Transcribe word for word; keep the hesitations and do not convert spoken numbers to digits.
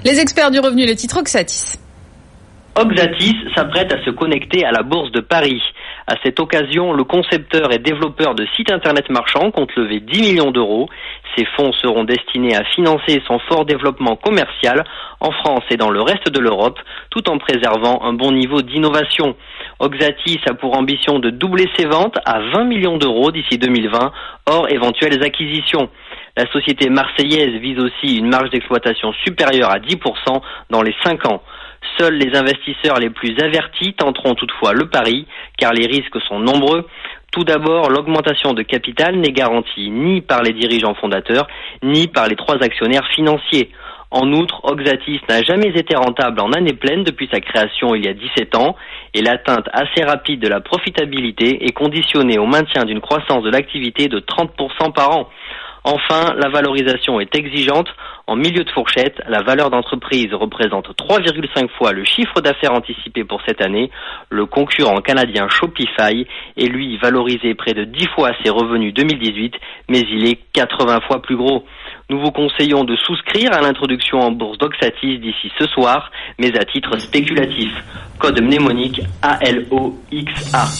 Les experts du revenu, le titre Oxatis. Oxatis s'apprête à se connecter à la Bourse de Paris. À cette occasion, le concepteur et développeur de sites internet marchands compte lever dix millions d'euros. Ces fonds seront destinés à financer son fort développement commercial en France et dans le reste de l'Europe, tout en préservant un bon niveau d'innovation. Oxatis a pour ambition de doubler ses ventes à vingt millions d'euros d'ici deux mille vingt, hors éventuelles acquisitions. La société marseillaise vise aussi une marge d'exploitation supérieure à dix pour cent dans les cinq ans. Seuls les investisseurs les plus avertis tenteront toutefois le pari, car les risques sont nombreux. Tout d'abord, l'augmentation de capital n'est garantie ni par les dirigeants fondateurs, ni par les trois actionnaires financiers. En outre, Oxatis n'a jamais été rentable en année pleine depuis sa création il y a dix-sept ans, et l'atteinte assez rapide de la profitabilité est conditionnée au maintien d'une croissance de l'activité de trente pour cent par an. Enfin, la valorisation est exigeante. En milieu de fourchette, la valeur d'entreprise représente trois virgule cinq fois le chiffre d'affaires anticipé pour cette année. Le concurrent canadien Shopify est lui valorisé près de dix fois ses revenus deux mille dix-huit, mais il est quatre-vingts fois plus gros. Nous vous conseillons de souscrire à l'introduction en bourse d'Oxatis d'ici ce soir, mais à titre spéculatif. Code mnémonique A L O X A.